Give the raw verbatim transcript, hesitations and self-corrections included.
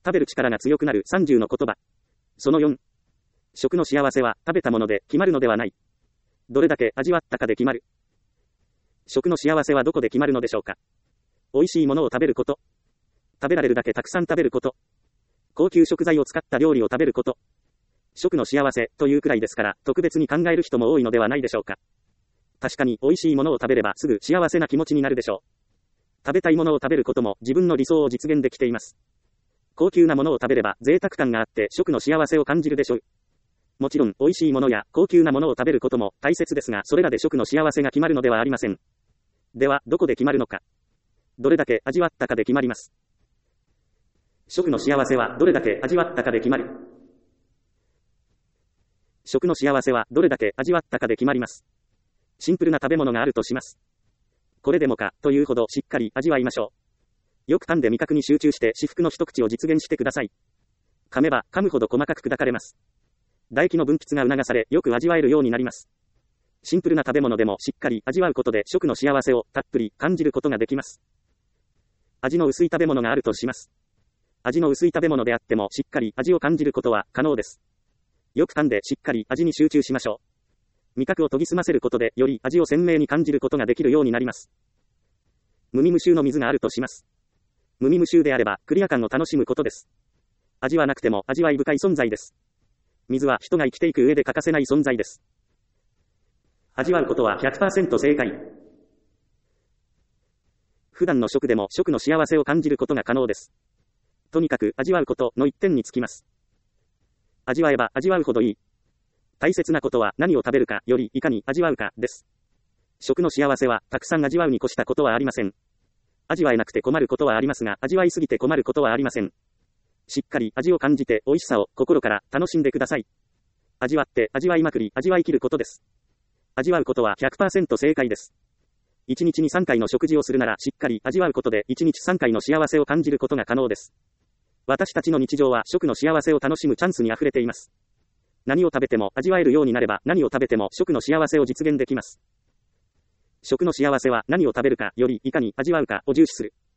食べる力が強くなるさんじゅうの言葉。そのよん。食の幸せは食べたもので決まるのではない。どれだけ味わったかで決まる。食の幸せはどこで決まるのでしょうか。美味しいものを食べること。食べられるだけたくさん食べること。高級食材を使った料理を食べること。食の幸せというくらいですから、特別に考える人も多いのではないでしょうか。確かに美味しいものを食べればすぐ幸せな気持ちになるでしょう。食べたいものを食べることも自分の理想を実現できています。高級なものを食べれば贅沢感があって食の幸せを感じるでしょう。もちろん美味しいものや高級なものを食べることも大切ですが、それらで食の幸せが決まるのではありません。では、どこで決まるのか。どれだけ味わったかで決まります。食の幸せはどれだけ味わったかで決まる。食の幸せはどれだけ味わったかで決まります。シンプルな食べ物があるとします。これでもかというほどしっかり味わいましょう。よく噛んで味覚に集中して至福の一口を実現してください。噛めば噛むほど細かく砕かれます。唾液の分泌が促され、よく味わえるようになります。シンプルな食べ物でもしっかり味わうことで食の幸せをたっぷり感じることができます。味の薄い食べ物があるとします。味の薄い食べ物であってもしっかり味を感じることは可能です。よく噛んでしっかり味に集中しましょう。味覚を研ぎ澄ませることでより味を鮮明に感じることができるようになります。無味無臭の水があるとします。無味無臭であればクリア感を楽しむことです。味はなくても味わい深い存在です。水は人が生きていく上で欠かせない存在です。味わうことは ひゃくパーセント 正解。普段の食でも食の幸せを感じることが可能です。とにかく味わうことの一点につきます。味わえば味わうほどいい。大切なことは何を食べるかよりいかに味わうかです。食の幸せはたくさん味わうに越したことはありません。味わえなくて困ることはありますが、味わいすぎて困ることはありません。しっかり味を感じて美味しさを心から楽しんでください。味わって味わいまくり味わい切ることです。味わうことは ひゃくパーセント 正解です。いちにちにさんかいの食事をするならしっかり味わうことでいちにちさんかいの幸せを感じることが可能です。私たちの日常は食の幸せを楽しむチャンスに溢れています。何を食べても味わえるようになれば何を食べても食の幸せを実現できます。食の幸せは何を食べるかよりいかに味わうかを重視する。